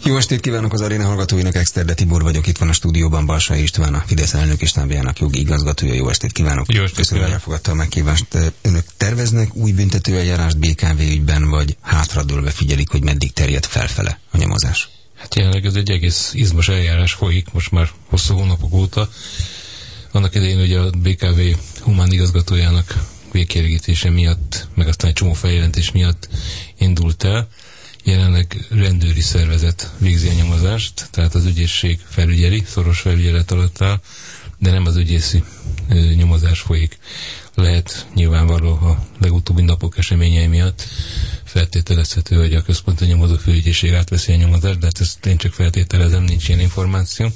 Jó estét kívánok az aréna hallgatóinak, Exterde Tibor vagyok, itt van a stúdióban Balsai István, a Fidesz elnök és stábjának jogi igazgatója. Jó estét kívánok! Jó estét! Köszönöm, hogy elfogadta a meghívást. Önök terveznek új büntetőeljárást BKV ügyben, vagy hátradőlve figyelik, hogy meddig terjed felfele a nyomozás? Hát jelenleg ez egy egész izmos eljárás folyik, most már hosszú hónapok óta. Annak idején ugye a BKV humán igazgatójának végkielégítése miatt, meg aztán egy csomó feljelentés miatt indult el. Jelenleg rendőri szervezet végzi a nyomozást, tehát az ügyészség felügyeli, szoros felügyelet alatt áll, de nem az ügyészi nyomozás folyik. Lehet nyilvánvaló a legutóbbi napok eseményei miatt feltételezhető, hogy a központi nyomozó főügyészség átveszi a nyomozást, de hát ezt én csak feltételezem, nincs ilyen információ.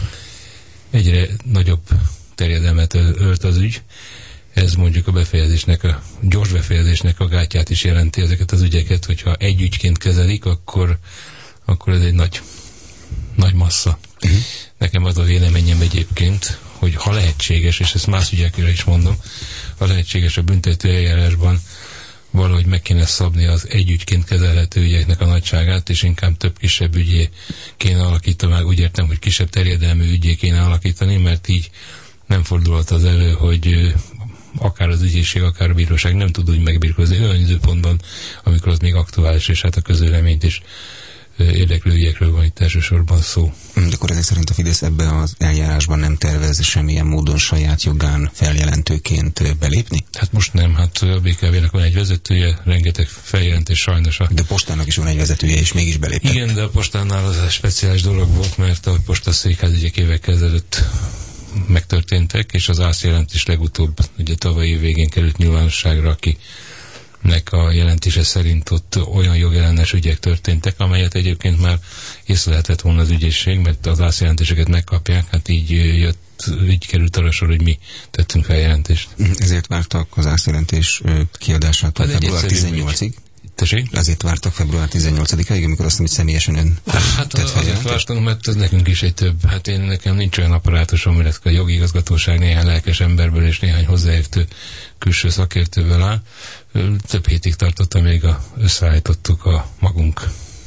Egyre nagyobb terjedelmet ölt az ügy. Ez mondjuk a befejezésnek, a gyors befejezésnek a gátját is jelenti ezeket az ügyeket, hogyha egy ügyként kezelik, akkor ez egy nagy massza. Nekem az a véleményem egyébként, hogy ha lehetséges, és ezt más ügyekre is mondom, ha lehetséges a büntető eljárásban valahogy meg kéne szabni az egy ügyként kezelhető ügyeknek a nagyságát, és inkább több kisebb ügyé kéne alakítani, már úgy értem, hogy kisebb terjedelmű ügyé kéne alakítani, mert így nem fordulhat az elő, hogy akár az ügyészség, akár a bíróság nem tud úgy megbírkozni olyan időpontban, amikor az még aktuális, és hát a közvéleményt is érdeklő ügyekről van itt elsősorban szó. De akkor ezek szerint a Fidesz ebbe az eljárásban nem tervez semmilyen módon saját jogán feljelentőként belépni? Hát most nem, hát a BKV-nek van egy vezetője, rengeteg feljelentés sajnos. De postának is van egy vezetője, és mégis belépett. Igen, de a postánál az egy speciális dolog volt, mert a postaszékház ügyek évekkel ezelőtt megtörténtek, és az ászjelentés legutóbb, ugye tavalyi év végén került nyilvánosságra, akinek a jelentése szerint ott olyan jogellenes ügyek történtek, amelyet egyébként már észre lehetett volna az ügyészség, mert az ászjelentéseket megkapják, hát így került arra sor, hogy mi tettünk fel jelentést. Ezért vártak az ászjelentés kiadásától február 18-ig? Azért vártak február 18-ig, amikor azt mondom, hogy személyesen ön tett azért vártunk, mert ez nekünk is egy több. Hát nekem nincs olyan apparátusom, illetve a jogi igazgatóság néhány lelkes emberből és néhány hozzáértő külső szakértővel áll. Több hétig tartott, amíg összeállítottuk a magunk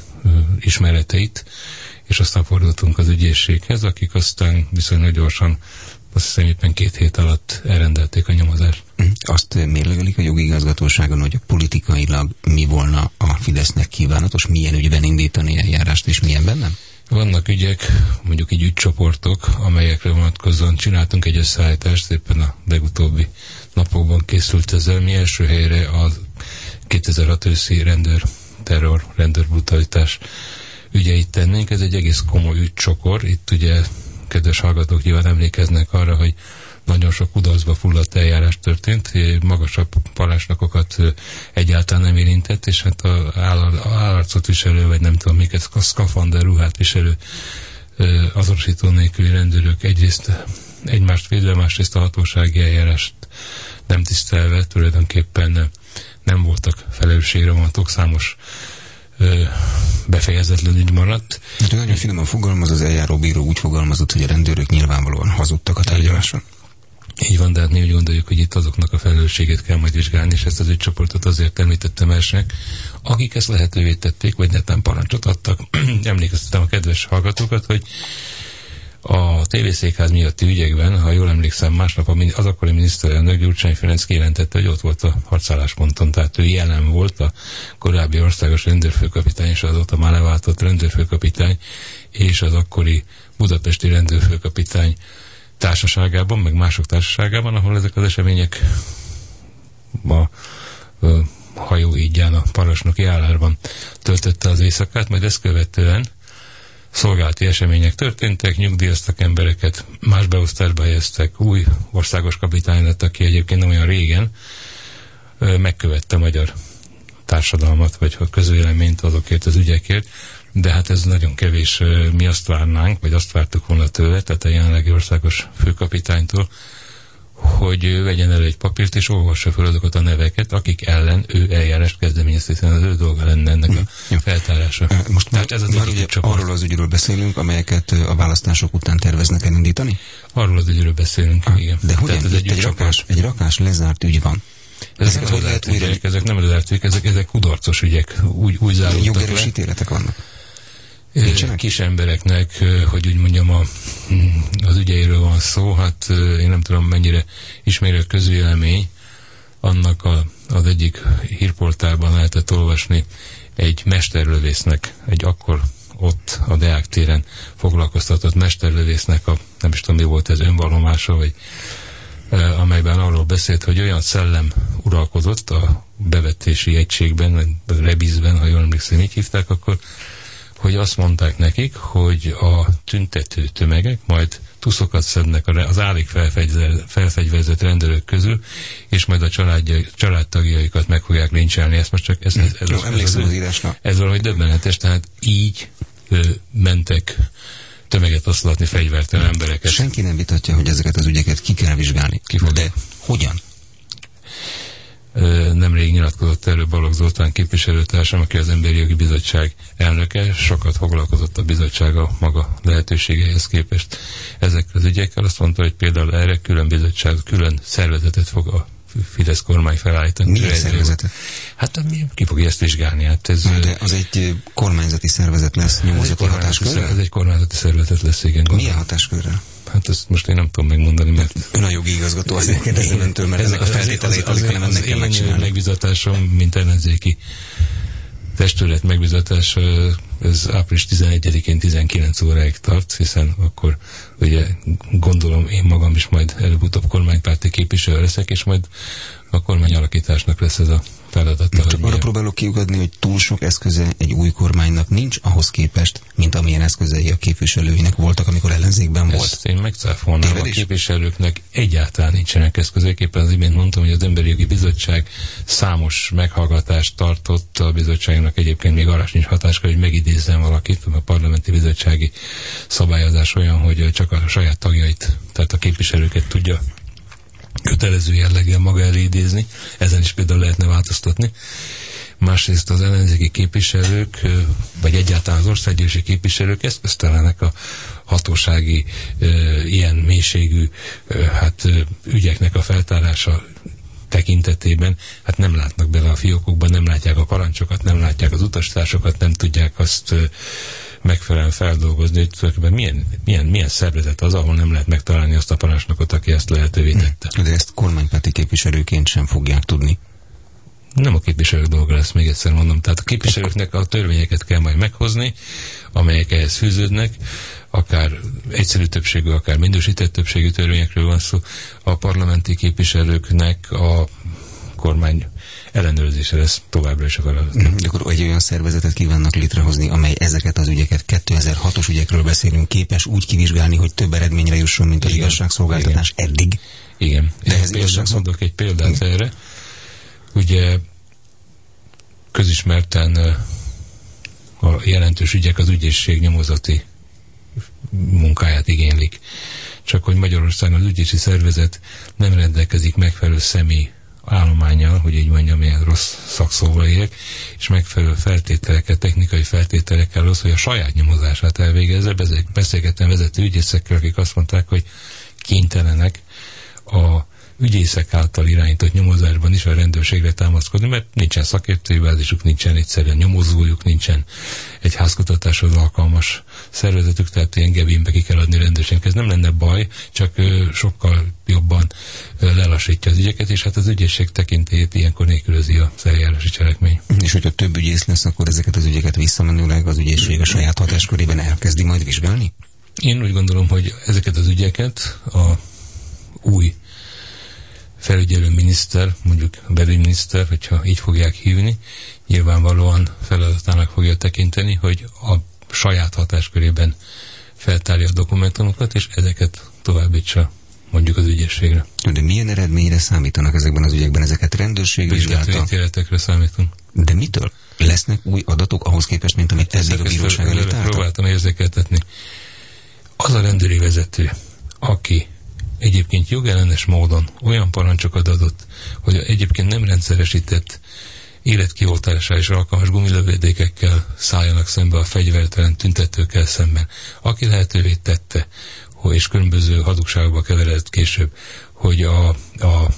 ismereteit, és aztán fordultunk az ügyészséghez, akik aztán viszonylag gyorsan, azt hiszem éppen 2 hét alatt elrendelték a nyomozást. Azt mérlegelik a jogi igazgatóságon, hogy politikailag mi volna a Fidesznek kívánatos, milyen ügyben indítani eljárást, és milyenben nem? Vannak ügyek, mondjuk így ügycsoportok, amelyekre vonatkozóan csináltunk egy összeállítást, éppen a legutóbbi napokban készült ezzel. Mi első helyre a 2006 őszi rendőrbrutalitás ügyeit tennénk. Ez egy egész komoly ügycsokor. Itt ugye kedves hallgatók nyilván emlékeznek arra, hogy nagyon sok kudarcba fulladt eljárás történt, magasabb parancsnokokat egyáltalán nem érintett, és hát az állarcot viselő, vagy nem tudom miket, a szkafander ruhát viselő azonosító nélküli rendőrök egyrészt egymást védve, másrészt a hatósági eljárást nem tisztelve, tulajdonképpen nem voltak felelősségre vonatok, számos befejezetlen ügy maradt. De nagyon finoman fogalmaz, az eljáróbíró úgy fogalmazott, hogy a rendőrök nyilvánvalóan hazudtak a tárgyaláson. Így van, de hát mi úgy gondoljuk, hogy itt azoknak a felelősségét kell majd vizsgálni, és ezt az ügycsoportot azért említettem elsőnek, akik ezt lehetővé tették, vagy netán parancsot adtak. Emlékeztetem a kedves hallgatókat, hogy a tévészékház miatti ügyekben, ha jól emlékszem, másnap az akkori miniszterelnök Gyurcsány Ferenc kijelentette, hogy ott volt a harcállásponton, tehát ő jelen volt, a korábbi országos rendőrfőkapitány, és azóta már leváltott rendőrfőkapitány, és az akkori budapesti rendőrfőkapitány társaságában, meg mások társaságában, ahol ezek az események a hajó ígyán, a parancsnoki állárban töltötte az éjszakát, majd ezt követően szolgálati események történtek, nyugdíjaztak embereket, más beosztásba helyeztek, új országos kapitány lett, aki egyébként nem olyan régen megkövette a magyar társadalmat, vagy a közvéleményt azokért az ügyekért, de hát ez nagyon kevés, mi azt várnánk, vagy azt vártuk volna tőle, tehát a jelenlegi országos főkapitánytól, hogy vegyen elő egy papírt, és olvassa fel azokat a neveket, akik ellen ő eljárást kezdeményezte, hiszen az ő dolga lenne ennek a feltárása. Most már ugye arról az ügyről beszélünk, amelyeket a választások után terveznek elindítani? Arról az ügyről beszélünk, igen. De hogyan egy rakás lezárt ügy van? Ezek nem lezárt ügyek, ezek kudarcos ügyek, úgy zárultak le. Jogerős ítéletek vannak? kis embereknek, hogy úgy mondjam, az ügyeiről van szó. Hát én nem tudom, mennyire ismeri a közvélemény. Annak az egyik hírportálban lehetett olvasni egy mesterlövésznek, egy akkor ott a Deák téren foglalkoztatott mesterlövésznek nem is tudom, mi volt ez, önvallomása, vagy amelyben arról beszélt, hogy olyan szellem uralkodott a bevetési egységben, vagy rebizben, ha jól emlékszem, így hívták akkor, hogy azt mondták nekik, hogy a tüntető tömegek majd tuszokat szednek az állig felfegyverzett rendőrök közül, és majd a családtagjaikat meg fogják lincselni. Ezt most csak ez valahogy döbbenetes, tehát így mentek tömeget oszlatni fegyvertelen embereket. Senki nem vitatja, hogy ezeket az ügyeket ki kell vizsgálni. De hogyan? Nemrég nyilatkozott erről Balogh Zoltán képviselőtársam, aki az Emberi Jogi Bizottság elnöke, sokat foglalkozott a bizottság a maga lehetőségeihez képest ezekkel az ügyekkel. Azt mondta, hogy például erre külön bizottság, külön szervezetet fog a Fidesz kormány felállítani. Milyen szervezetet? Hát ki fogja ezt vizsgálni? Hát ez, de az egy kormányzati szervezet lesz, nyomozati hatáskörrel? Ez egy kormányzati szervezet lesz, igen. Milyen hatáskörrel? Hát ezt most én nem tudom megmondani, mert... Ön a jogi igazgató, azért kérdezem öntől, mert ezek a feltételeit alig, hanem ennek kell megcsinálni. Az én megbizatásom, mint ellenzéki testület megbizatása, ez április 11-én 19 óráig tart, hiszen akkor ugye gondolom én magam is majd előbb-utóbb kormánypárti képviselő leszek, és majd a kormányalakításnak lesz ez a feladata. Csak arra próbálok kiugadni, hogy túl sok eszköze egy új kormánynak nincs ahhoz képest, mint amilyen eszközei a képviselőinek voltak, amikor ellenzékben volt. Ezt én megcáfolnám. A képviselőknek egyáltalán nincsenek eszközök. Éppen az imént mondtam, hogy az Emberi Jogi Bizottság számos meghallgatást tartott. A bizottságnak egyébként még arra sincs hatáskör, hogy megidézzen valakit. A parlamenti bizottsági szabályozás olyan, hogy csak a saját tagjait, tehát a képviselőket tudja kötelező jelleggel maga elé idézni, ezen is például lehetne változtatni. Másrészt az ellenzéki képviselők, vagy egyáltalán az országgyűlési képviselők eszköztelenek a hatósági ilyen mélységű ügyeknek a feltárása tekintetében, hát nem látnak bele a fiókokban, nem látják a parancsokat, nem látják az utastársokat, nem tudják azt megfelelően feldolgozni, hogy tulajdonképpen milyen szervezet az, ahol nem lehet megtalálni azt a parancsnokot, aki ezt lehetővé tette. De ezt kormánypárti képviselőként sem fogják tudni. Nem a képviselők dolga lesz, még egyszer mondom. Tehát a képviselőknek a törvényeket kell majd meghozni, amelyek ehhez fűződnek, akár egyszerű többségű, akár minősített többségű törvényekről van szó. A parlamenti képviselőknek a kormány ellenőrzése lesz továbbra is a feladat. De akkor egy olyan szervezetet kívánnak létrehozni, amely ezeket az ügyeket, 2006-os ügyekről beszélünk, képes úgy kivizsgálni, hogy több eredményre jusson, mint az igazságszolgáltatás eddig. Igen. De mondok egy példát erre. Ugye közismerten a jelentős ügyek az ügyészség nyomozati munkáját igénylik. Csak hogy Magyarországon az ügyészségi szervezet nem rendelkezik megfelelő személy állománnyal, hogy így mondjam, ilyen rossz szakszóval éljek, és megfelelő feltételekkel, technikai feltételekkel ahhoz, hogy a saját nyomozását elvégezze. Beszélgettem vezető ügyészekkel, akik azt mondták, hogy kénytelenek a ügyészek által irányított nyomozásban is a rendőrségre támaszkodni, mert nincsen szakértői bázisuk, nincsen egyszerűen nyomozójuk, nincsen egy házkutatáshoz alkalmas szervezetük, tehát ilyen gebénbe ki kell adni rendőrségnek. Ez nem lenne baj, csak sokkal jobban lelassítja az ügyeket, és hát az ügyészség tekintélyét ilyenkor nélkülözi az eljárási cselekmény. És hogyha több ügyész lesz, akkor ezeket az ügyeket visszamenőleg az ügyészség a saját hatáskörében elkezdi majd vizsgálni? Én úgy gondolom, hogy ezeket az ügyeket a új felügyelő miniszter, mondjuk a belügyminiszter, hogyha így fogják hívni, nyilvánvalóan feladatának fogja tekinteni, hogy a saját hatáskörében feltárja a dokumentumokat, és ezeket továbbítsa mondjuk az ügyészségre. De milyen eredményre számítanak ezekben az ügyekben? Ezeket rendőrség vizsgálta? Ítéletekre számítunk. De mitől? Lesznek új adatok ahhoz képest, mint amit eddig a bíróság előtt álltak? Próbáltam érzékeltetni. Az a rendőri vezető, aki egyébként jogellenes módon olyan parancsokat adott, hogy egyébként nem rendszeresített életkioltásra és alkalmas gumilövedékekkel szálljanak szembe a fegyvertelen tüntetőkkel szemben. Aki lehetővé tette, és különböző hazugságokba keveredett később, hogy a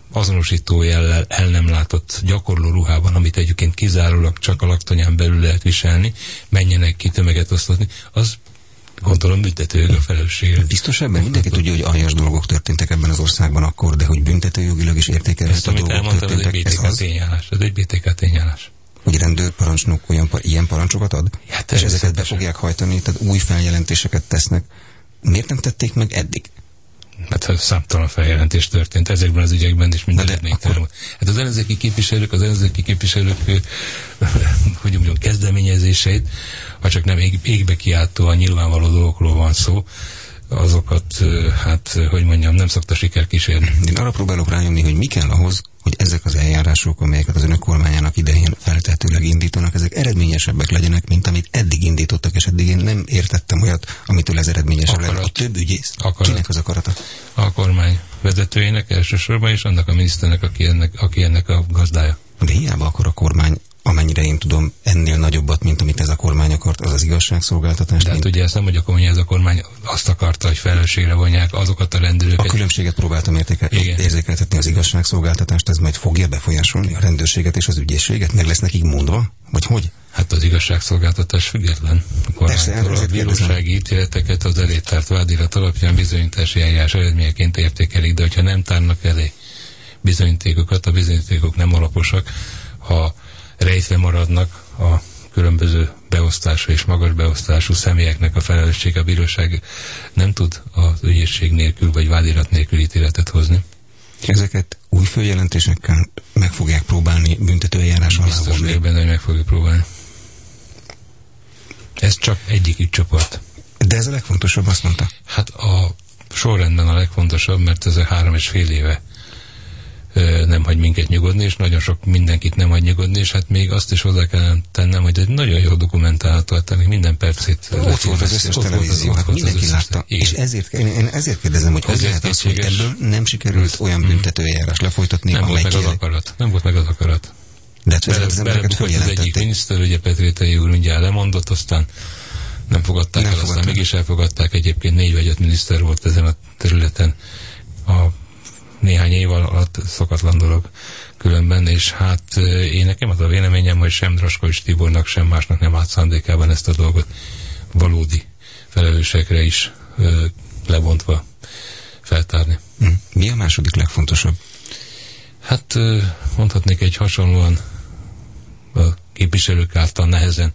azonosító jellel el nem látott gyakorló ruhában, amit egyébként kizárólag csak a laktanyán belül lehet viselni, menjenek ki tömeget osztatni, az gondolom büntetőjog a felelősségre. Biztos ebben mindenki tudja, hogy aljas dolgok történtek ebben az országban akkor, de hogy büntetőjogilag is értékelhető dolgok történtek. Ez egy BTK tényállás. Hogy rendőrparancsnok ilyen parancsokat ad? Ja, és ezeket be fogják hajtani, tehát új feljelentéseket tesznek. Miért nem tették meg eddig? Hát számtalan feljelentés történt ezekben az ügyekben, és minden eredménytelen volt. Hát az ellenzéki képviselők, hogy mondjam, kezdeményezéseit, ha csak nem égbe kiáltóan nyilvánvaló dolgokról van szó, azokat, hát, hogy mondjam, nem szokta siker kísérni. Én arra próbálok rájönni, hogy mi kell ahhoz, hogy ezek az eljárások, amelyeket az önök kormányának idején feltehetőleg indítanak, ezek eredményesebbek legyenek, mint amit eddig indítottak, és eddig én nem értettem olyat, amitől ez eredményesebb lenne. A több ügyész. Kinek az akarata? A kormány vezetőjének elsősorban, és annak a miniszternek, aki ennek a gazdája. De hiába akar a kormány, amennyire én tudom, ennél nagyobbat, mint amit ez a kormány akart, az az igazságszolgáltatás. De hát ugye ezt nem mondja, hogy ez a kormány azt akarta, hogy felelősségre vonják azokat a rendőröket. A különbséget próbáltam érzékeltetni, az igazságszolgáltatást, ez majd fogja befolyásolni a rendőrséget és az ügyészséget? Meg lesz nekik mondva? Vagy hogy? Hát az igazságszolgáltatás független. A bírósági ítéleteket az elé tárt vádirat alapján bizonyítási eljárás eredményeként értékelik, de hogyha nem tárnak elé bizonyítékokat, a bizonyítékok nem alaposak, ha rejtve maradnak a különböző beosztású és magas beosztású személyeknek a felelősség, a bíróság nem tud az ügyészség nélkül vagy vádirat nélkül ítéletet hozni. Ezeket új följelentésekkel meg fogják próbálni büntetőeljárás alá vonni? Biztos vagyok benne, hogy meg fogjuk próbálni. Ez csak egyik ügycsoport. De ez a legfontosabb, azt mondta. Hát a sorrendben a legfontosabb, mert ez a 3,5 éve nem hagy minket nyugodni, és nagyon sok mindenkit nem hagy nyugodni, és hát még azt is hozzá kellene tennem, hogy egy nagyon jó dokumentálható, tehát minden percét. Ott volt az összes televízió, hát mindenki látta. És én ezért kérdezem, hogy hogy lehet az, hogy ebből nem sikerült olyan büntetőeljárás lefolytatni, nem volt meg az akarat. Nem volt meg az akarat. De hát az embereket följelentették. Az egyik miniszter, ugye Petrétei úr mindjárt lemondott, aztán nem fogadták el, aztán mégis elfogadták. Egyébként 4 vagy 5 miniszter volt ezen a területen a néhány év alatt, szokatlan dolog különben, és hát én nekem az a véleményem, hogy sem Draskovics Tibornak, sem másnak nem állt szándékában ezt a dolgot valódi felelősségre is lebontva feltárni. Mi a második legfontosabb? Hát mondhatnék egy hasonlóan a képviselők által nehezen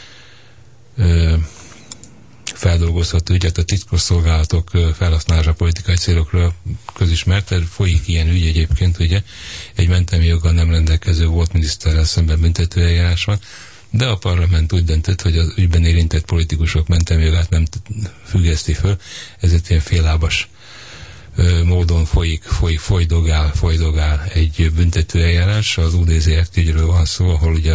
feldolgozható ügyet, a titkosszolgálatok felhasználása politikai célokra közismert, folyik ilyen ügy egyébként, ugye, egy mentelmi joggal nem rendelkező volt miniszterrel szemben büntetőeljárás van, de a parlament úgy döntött, hogy az ügyben érintett politikusok mentelmi jogát nem függeszti föl, ezért ilyen féllábas módon folydogál egy büntetőeljárás. Az UDZRT ügyről van szó, ahol ugye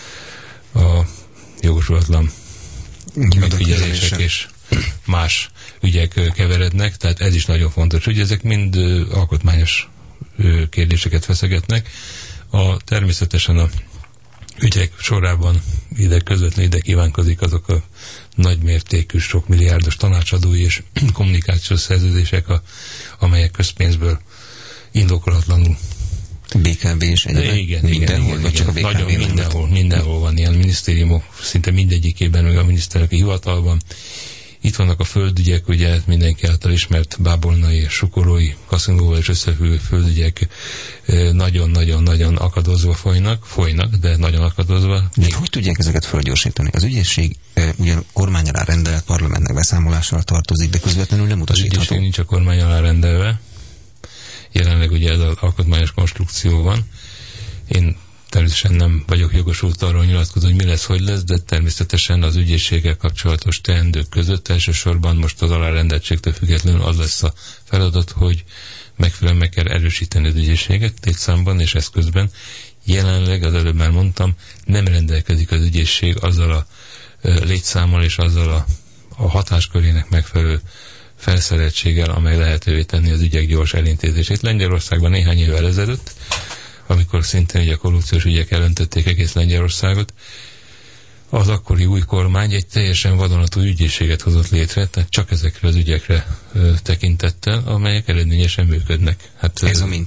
a jogosulatlan megfigyelések és más ügyek keverednek, tehát ez is nagyon fontos, hogy ezek mind alkotmányos kérdéseket feszegetnek. Természetesen a ügyek sorában ide kívánkozik azok a nagymértékű, sok milliárdos tanácsadói és kommunikációs szerződések, amelyek közpénzből indokolatlanul BKV és egyébként. Igen, mindenhol, vagy csak a BKV? Nagyon mindenhol van ilyen minisztériumok, szinte mindegyikében, meg a miniszterelnöki hivatalban. Itt vannak a földügyek, ugye mindenki által ismert bábolnai, sukorói, kaszinóval és összefüggő földügyek nagyon-nagyon-nagyon akadozva folynak, de nagyon akadozva. De hogy tudják ezeket fölgyorsítani? Az ügyészség ugyan kormány alá rendelt parlamentnek beszámolással tartozik, de közvetlenül nem utasítható. Az ügyészség nincs a kormány alá rendelve. Jelenleg ugye ez az alkotmányos konstrukció van. Én természetesen nem vagyok jogosult arról nyilatkozni, hogy mi lesz, hogy lesz, de természetesen az ügyészséggel kapcsolatos teendők között elsősorban most az alárendeltségtől függetlenül az lesz a feladat, hogy megfelelően meg kell erősíteni az ügyészséget létszámban és eszközben. Jelenleg, az előbb már mondtam, nem rendelkezik az ügyészség azzal a létszámmal és azzal a hatáskörének megfelelő felszereltséggel, amely lehetővé tenni az ügyek gyors elintézését. Lengyelországban néhány évvel ezelőtt, amikor szintén ugye a korrupciós ügyek elöntötték egész Lengyelországot, az akkori új kormány egy teljesen vadonatúj ügyészséget hozott létre, tehát csak ezekre az ügyekre tekintettel, amelyek eredményesen működnek. Hát, ez a minta?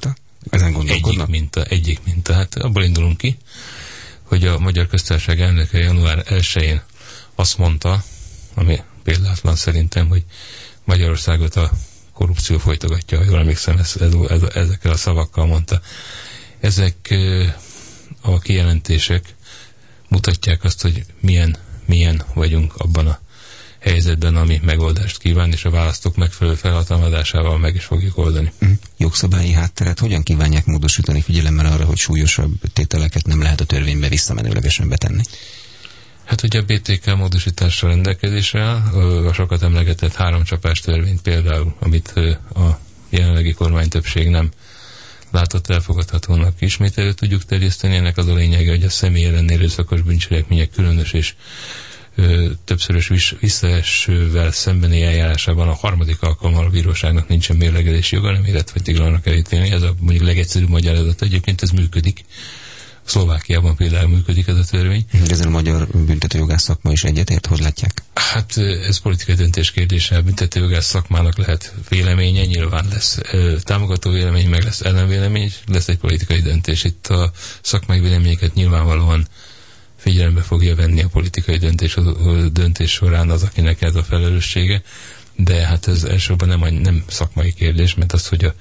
Ezen gondolkodnak? Egyik minta. Hát abból indulunk ki, hogy a Magyar Köztársaság elnöke január 1-én azt mondta, ami példátlan szerintem, hogy Magyarországot a korrupció folytogatja, ha jól emlékszem, ezekkel a szavakkal mondta. Ezek a kijelentések mutatják azt, hogy milyen vagyunk abban a helyzetben, ami megoldást kíván, és a választók megfelelő felhatalmazásával meg is fogjuk oldani. Jogszabályi hátteret hogyan kívánják módosítani, figyelemmel arra, hogy súlyosabb tételeket nem lehet a törvénybe visszamenőlegesen betenni? Hát ugye a BTK módosításra rendelkezésre áll, a sokat emlegetett 3 csapás törvényt például, amit a jelenlegi kormánytöbbség nem látott elfogadhatónak, ismét elő tudjuk terjeszteni. Ennek az a lényege, hogy a személy ellen erőszakos bűncselekmények különös és többszörös visszaesővel szembeni eljárásában a harmadik alkalommal a bíróságnak nincsen mérlegelési joga, nem élet vagy tiglannak elítélni. Ez a mondjuk legegyszerűbb magyarázat. Egyébként ez működik. Szlovákiában például működik ez a törvény. Ezzel a magyar büntetőjogász szakma is egyetért, hogy látják? Hát ez politikai döntés kérdése. A büntetőjogász szakmának lehet véleménye, nyilván lesz támogató vélemény, meg lesz ellenvélemény, lesz egy politikai döntés. Itt a szakmai véleményeket nyilvánvalóan figyelembe fogja venni a politikai döntés során az, akinek ez a felelőssége, de hát ez elsősorban nem szakmai kérdés, mert az, hogy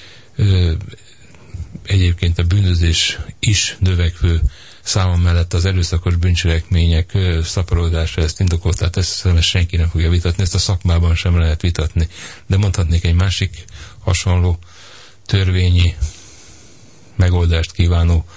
egyébként a bűnözés is növekvő száma mellett az erőszakos bűncselekmények szaporodása ezt indokolt, tehát ezt senki nem fogja vitatni, ezt a szakmában sem lehet vitatni. De mondhatnék egy másik hasonló törvényi megoldást kívánó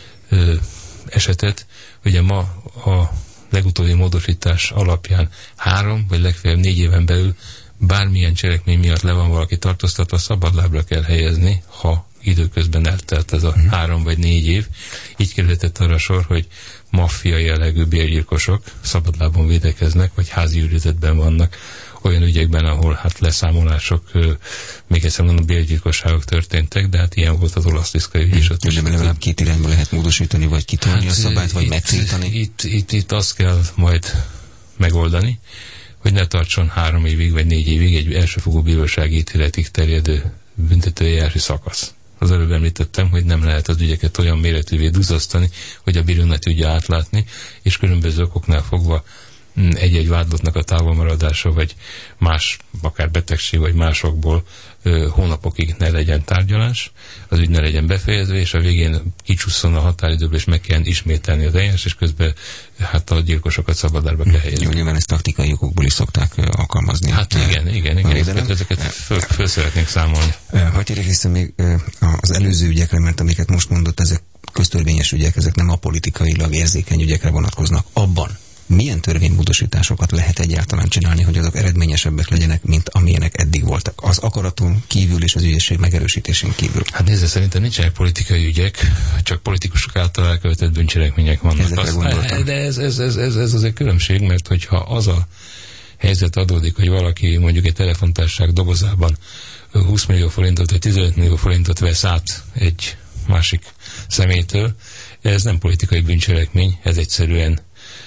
esetet. Ugye ma a legutóbbi módosítás alapján 3 vagy legfeljebb 4 éven belül bármilyen cselekmény miatt le van valaki tartóztatva, szabadlábra kell helyezni, ha időközben eltelt ez a 3 vagy 4 év. Így kerülhetett arra sor, hogy maffia jellegű bérgyilkosok szabadlábon védekeznek, vagy házi őrizetben vannak olyan ügyekben, ahol hát leszámolások, még egyszer mondom, bérgyilkosságok történtek, de hát ilyen volt az olasz Liszkai ügy is. De legalább 2 irányba lehet módosítani, vagy kitolni a szabályt, vagy megtiltani? Itt azt kell majd megoldani, hogy ne tartson 3 évig, vagy 4 évig egy elsőfokú bírósági ítéletig terjedő büntetőeljárási szakasz. Az előbb említettem, hogy nem lehet az ügyeket olyan méretűvé duzzasztani, hogy a bíró ne tudja átlátni, és különböző okoknál fogva egy-egy vádlottnak a távolmaradása, vagy más, akár betegség, vagy másokból hónapokig ne legyen tárgyalás, az ügy ne legyen befejezve, és a végén kicsusszon a határidőből, és meg kell ismételni az eljárás, és közben hát a gyilkosokat szabadlábra kell helyezni. Jó, nyilván ezt taktikai okokból is szokták alkalmazni. Hát igen, ezeket föl szeretnénk számolni. Hogy térjek vissza még az előző ügyekre, mert amiket most mondott, ezek köztörvényes ügyek, ezek nem a politikailag érzékeny ügyekre vonatkoznak. Abban milyen törvénymódosításokat lehet egyáltalán csinálni, hogy azok eredményesebbek legyenek, mint amilyenek eddig voltak? Az akaraton kívül és az ügyesség megerősítésén kívül. Hát nézze, szerintem nincsenek politikai ügyek, csak politikusok által elkövetett bűncselekmények vannak. De ez azért különbség, mert hogyha az a helyzet adódik, hogy valaki mondjuk egy telefontársaság dobozában 20 millió forintot vagy 15 millió forintot vesz át egy másik személytől, ez nem politikai bűncselekmény, ez egyszerűen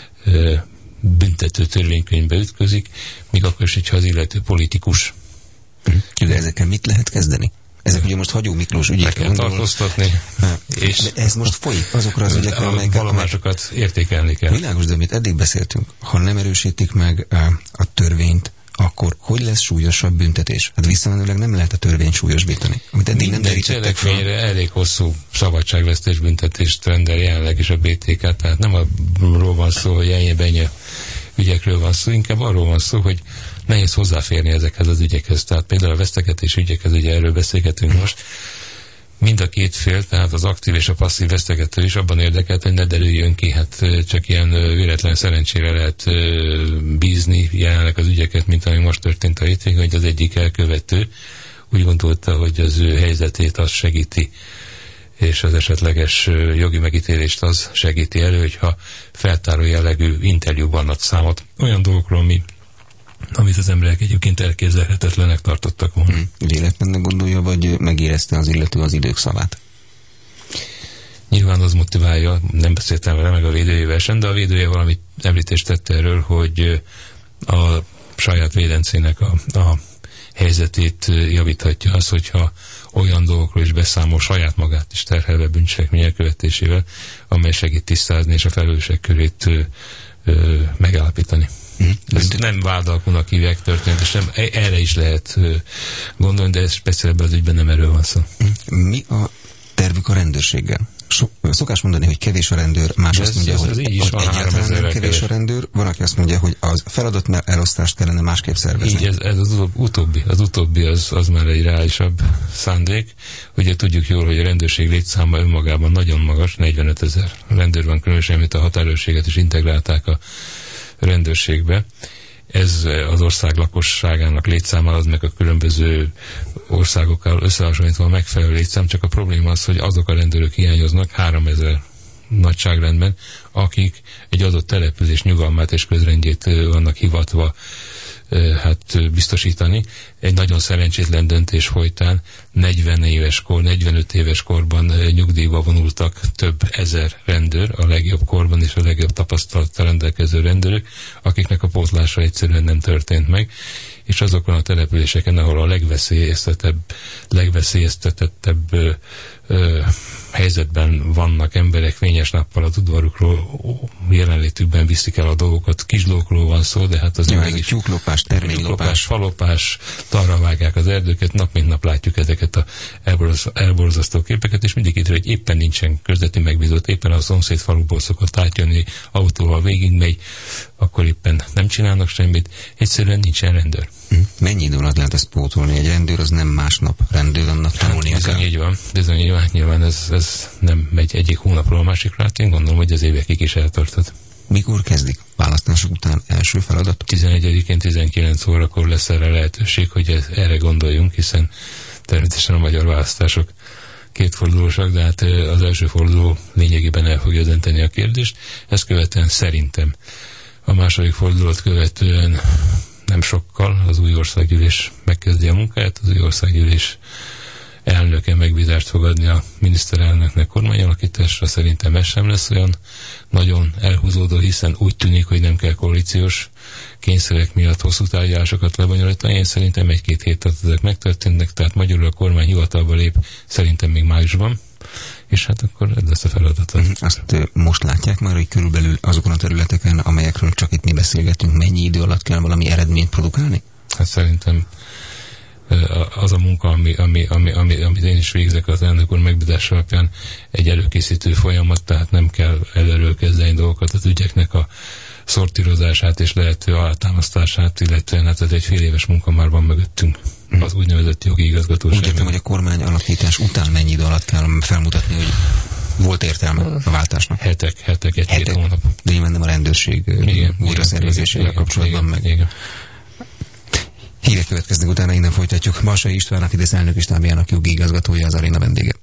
büntető törvénykönyvbe ütközik, míg akkor is, hogyha az illető politikus. De ezekkel mit lehet kezdeni? Ezek ugye most Hagyó Miklós ügyekre kell tartóztatni. És de ez most folyik azokra az ügyekre, amelyeket... Vallomásokat értékelni kell. Világos, de amit eddig beszéltünk, ha nem erősítik meg a törvényt, akkor hogy lesz súlyosabb büntetés? Hát visszamenőleg nem lehet a törvényt súlyosbítani. Amit eddig nem derítettek fel. Elég hosszú szabadságvesztés büntetést rendel jelenleg is a BTK, tehát nem arról van szó, hogy ennyi ügyekről van szó, inkább arról van szó, hogy nehéz hozzáférni ezekhez az ügyekhez. Tehát például a vesztegetés ügyekhez, ugye erről beszélgetünk most, mind a két fél, tehát az aktív és a passzív vesztegető is abban érdekelt, hogy ne derüljön ki, hát csak ilyen véletlen szerencsére lehet bízni jelenleg az ügyeket, mint ami most történt a hétvégén, hogy az egyik elkövető úgy gondolta, hogy az ő helyzetét az segíti, és az esetleges jogi megítélést az segíti elő, hogyha feltáró jellegű interjúban ad számot olyan dolgokról, amit az emberek egyébként elképzelhetetlenek tartottak volna. Véletlenül gondolja, vagy megérezte az illető az idők szavát? Nyilván az motiválja, nem beszéltem vele meg a védőjével sem, de a védője valamit említést tette erről, hogy a saját védencének a helyzetét javíthatja az, hogyha olyan dolgokról is beszámol, saját magát is terhelve bűncselekmény elkövetésével, amely segít tisztázni és a felelősek körét megállapítani. Ezt nem vádalkunak hívják történetesen, erre is lehet gondolni, de speciál ebben az ügyben nem erről van szó. Mi a tervük a rendőrséggel? Szokás mondani, hogy kevés a rendőr, más azt mondja, hogy egyáltalán nem kevés a rendőr, van, aki azt mondja, hogy az feladat elosztást kellene másképp szervezni. Így, ez az utóbbi az már egy reálisabb szándék. Ugye tudjuk jól, hogy a rendőrség létszáma önmagában nagyon magas, 45 000 rendőr van, különösen, amit a határőrséget is integrálták a rendőrségbe. Ez az ország lakosságának létszáma, az meg a különböző országokkal összehasonlítva megfelelő létszám, csak a probléma az, hogy azok a rendőrök hiányoznak 3000 nagyságrendben, akik egy adott település nyugalmát és közrendjét vannak hivatva biztosítani. Egy nagyon szerencsétlen döntés folytán 45 éves korban nyugdíjba vonultak több ezer rendőr, a legjobb korban és a legjobb tapasztalattal rendelkező rendőrök, akiknek a pótlása egyszerűen nem történt meg, és azokon a településeken, ahol a legveszélyeztetettebb helyzetben vannak emberek, fényes nappal az udvarukról, jelenlétükben viszik el a dolgokat. Kis dolgokról van szó, de hát az mégis tyúklopás, terménylopás, falopás, talra vágják az erdőket, nap mint nap látjuk ezeket a elborzasztó képeket, és mindig itt, hogy éppen nincsen közleti megbízott, éppen a szomszéd faluból szokott átjönni, autóval végigmegy, akkor éppen nem csinálnak semmit, egyszerűen nincsen rendőr. Mennyi idő alatt lehet ezt pótolni? Egy rendőr az nem másnap rendőr, annak tanulnia kell. Bizony így van, nyilván ez nem megy egyik hónapról a másikra, hát én gondolom, hogy az évekig is eltarthat. Mikor kezdik választások után első feladat? 11-én 19 órakor lesz erre lehetőség, hogy erre gondoljunk, hiszen természetesen a magyar választások kétfordulósak, de hát az első forduló lényegében el fogja dönteni a kérdést. Ezt követően szerintem a második fordulót követően nem sokkal az új országgyűlés megkezdi a munkáját, az új országgyűlés elnöke megbízást fog adni a miniszterelnöknek kormányalakításra, szerintem ez sem lesz olyan nagyon elhúzódó, hiszen úgy tűnik, hogy nem kell koalíciós kényszerek miatt hosszú tárgyalásokat lebonyolítani. Én szerintem 1-2 hét alatt ezek megtörténnek, tehát magyarul a kormány hivatalba lép szerintem még májusban, és hát akkor ez lesz a feladat. Azt most látják már, hogy körülbelül azokon a területeken, amelyekről csak itt mi beszélgetünk, mennyi idő alatt kell valami eredményt produkálni? Hát szerintem az a munka, amit én is végzek az elnök úr megbízása alapján, egy előkészítő folyamat, tehát nem kell előről kezdeni dolgokat, az ügyeknek a szortírozását és lehető alátámasztását, illetve hát ez egy fél éves munka már van mögöttünk. Az úgynevezett jogi igazgatóság. Úgy értem, hogy a kormány alakítás után mennyi idő alatt kell felmutatni, hogy volt értelme a váltásnak? Hetek, 1-2 hónap. De nyilván nem a rendőrség újra szervezésével kapcsolatban meg. Igen. Hírek következnek, utána innen folytatjuk. Balsai István, a Fidesz elnöki stábjának jogi igazgatója, az aréna vendége.